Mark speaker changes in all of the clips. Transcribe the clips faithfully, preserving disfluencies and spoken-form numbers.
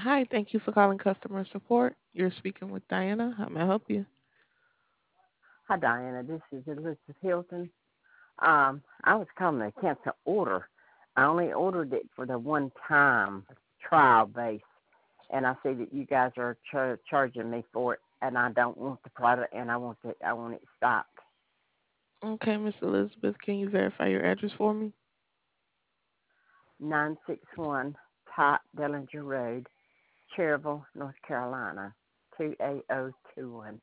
Speaker 1: Hi, thank you for calling customer support. You're speaking with Diana. How may I help you?
Speaker 2: Hi, Diana. This is Elizabeth Hilton. Um, I was calling to cancel order. I only ordered it for the one time trial base, and I see that you guys are char- charging me for it, and I don't want the product, and I want it. I want it stopped.
Speaker 1: Okay, Miss Elizabeth, can you verify your address for me?
Speaker 2: Nine six one Top Dellinger Road, Cherryville, North Carolina, two eight zero two one.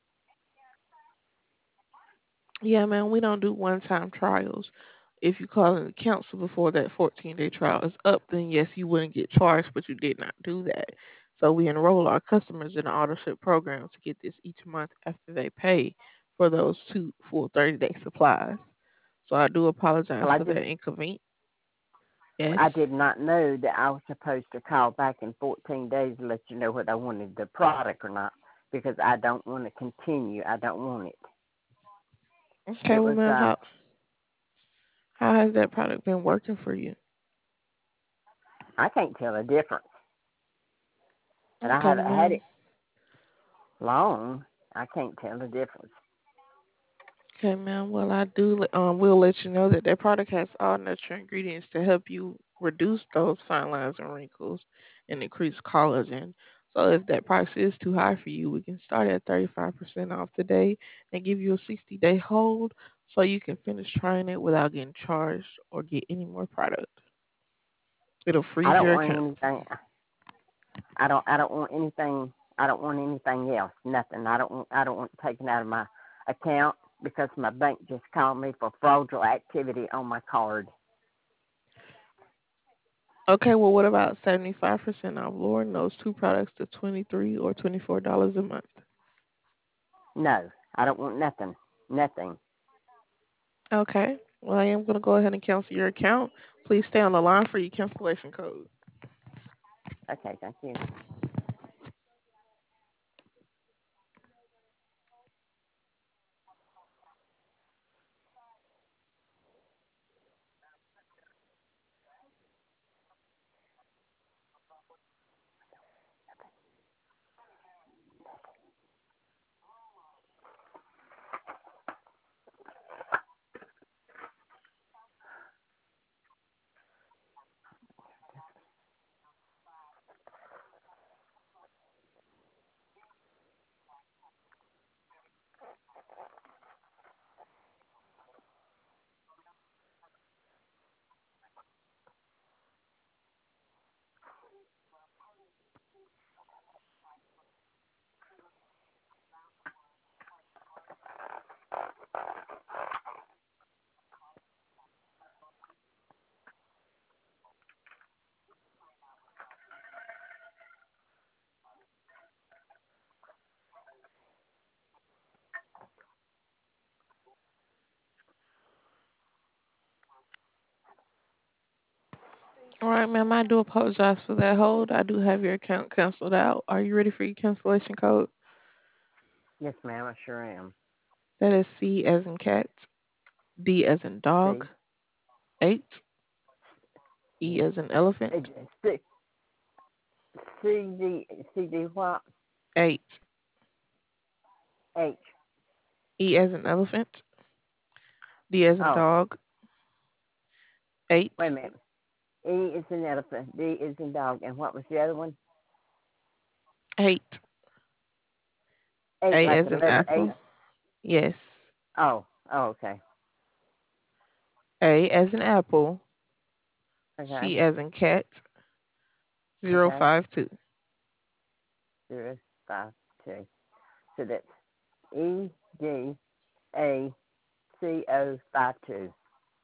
Speaker 1: Yeah, man, we don't do one-time trials. If you call in the council before that fourteen-day trial is up, then yes, you wouldn't get charged, but you did not do that. So we enroll our customers in the auto ship program to get this each month after they pay for those two full thirty-day supplies. So I do apologize
Speaker 2: Well, I
Speaker 1: for
Speaker 2: just
Speaker 1: that inconvenience. Yes.
Speaker 2: I did not know that I was supposed to call back in fourteen days to let you know whether I wanted the product or not because I don't want to continue. I don't want it.
Speaker 1: Okay,
Speaker 2: It
Speaker 1: well,
Speaker 2: was,
Speaker 1: ma'am,
Speaker 2: uh,
Speaker 1: how how has that product been working for you?
Speaker 2: I can't tell the difference. And I
Speaker 1: Okay, well,
Speaker 2: haven't had
Speaker 1: ma'am.
Speaker 2: it long. I can't tell the difference.
Speaker 1: Okay, ma'am. Well, I do. Um, will let you know that that product has all natural ingredients to help you reduce those fine lines and wrinkles and increase collagen. So, if that price is too high for you, we can start at thirty-five percent off today and give you a sixty day hold so you can finish trying it without getting charged or get any more product. It'll
Speaker 2: I
Speaker 1: freeze
Speaker 2: don't
Speaker 1: your
Speaker 2: want
Speaker 1: account.
Speaker 2: anything. I don't. I don't want anything. I don't want anything else. Nothing. I don't want. I don't want it taken out of my account because my bank just called me for fraudulent activity on my card.
Speaker 1: Okay, well, what about seventy-five percent off? Lowering those two products to twenty-three dollars or twenty-four dollars a month.
Speaker 2: No, I don't want nothing. Nothing.
Speaker 1: Okay. Well, I am going to go ahead and cancel your account. Please stay on the line for your cancellation code.
Speaker 2: Okay. Thank you.
Speaker 1: All right, ma'am. I do apologize for that hold. I do have your account canceled out. Are you ready for your cancellation code?
Speaker 2: Yes, ma'am. I sure am.
Speaker 1: That is C as in cat, D as in dog,
Speaker 2: See.
Speaker 1: eight, E
Speaker 2: Yeah.
Speaker 1: as in elephant,
Speaker 2: C C D C D what?
Speaker 1: eight,
Speaker 2: H.
Speaker 1: E as in elephant, D as in
Speaker 2: Oh,
Speaker 1: dog, eight,
Speaker 2: wait a minute. E is an elephant. D is in dog. And what was the other one?
Speaker 1: eight,
Speaker 2: Eight,
Speaker 1: A
Speaker 2: like
Speaker 1: as
Speaker 2: the
Speaker 1: in
Speaker 2: letter eight.
Speaker 1: apple, yes,
Speaker 2: Oh, oh, okay.
Speaker 1: A as in apple,
Speaker 2: Okay.
Speaker 1: C as in cat, zero
Speaker 2: Okay.
Speaker 1: five two.
Speaker 2: Zero, five, two. So that's E D A C O five two.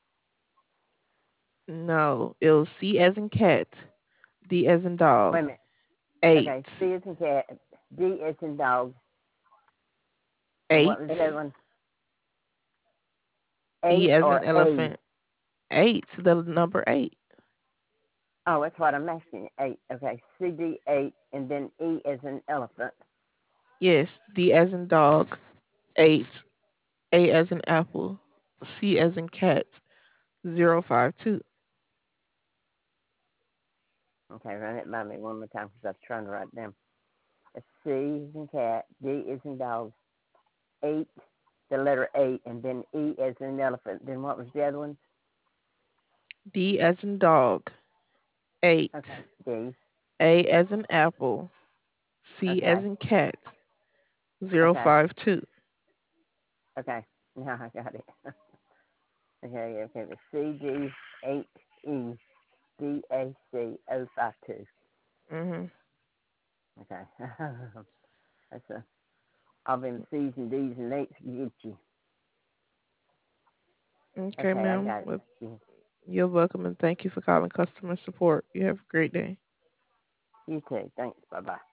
Speaker 1: No, it was C as in cat, D as in
Speaker 2: Wait
Speaker 1: dog,
Speaker 2: a minute.
Speaker 1: eight,
Speaker 2: Okay. C is in cat. D is in dog. And
Speaker 1: eight,
Speaker 2: what was the other one?
Speaker 1: E
Speaker 2: Eight
Speaker 1: as in
Speaker 2: or A?
Speaker 1: elephant, eight, the number eight.
Speaker 2: Oh, that's what I'm asking. Eight. Okay. C D eight, and then E is an elephant.
Speaker 1: Yes, D as in dog, eight, A as in apple, C as in cat, zero five two.
Speaker 2: Okay, run it by me one more time because I was trying to write it down. A C is in cat, D is in dog, eight, the letter eight, and then E as in elephant. Then what was the other one?
Speaker 1: D as in dog.
Speaker 2: Okay,
Speaker 1: Eight.
Speaker 2: D.
Speaker 1: A as in apple. C as
Speaker 2: Okay,
Speaker 1: in cat. Zero
Speaker 2: okay,
Speaker 1: five two.
Speaker 2: okay. Now I got it. Okay, okay. The C D eight E D A C O five two.
Speaker 1: Mhm.
Speaker 2: Okay. That's a all them C's and D's and eights get you.
Speaker 1: Okay,
Speaker 2: Okay, I
Speaker 1: ma'am.
Speaker 2: got
Speaker 1: Well,
Speaker 2: it.
Speaker 1: you're welcome and thank you for calling customer support. You have a great day.
Speaker 2: You too. Thanks. Bye bye.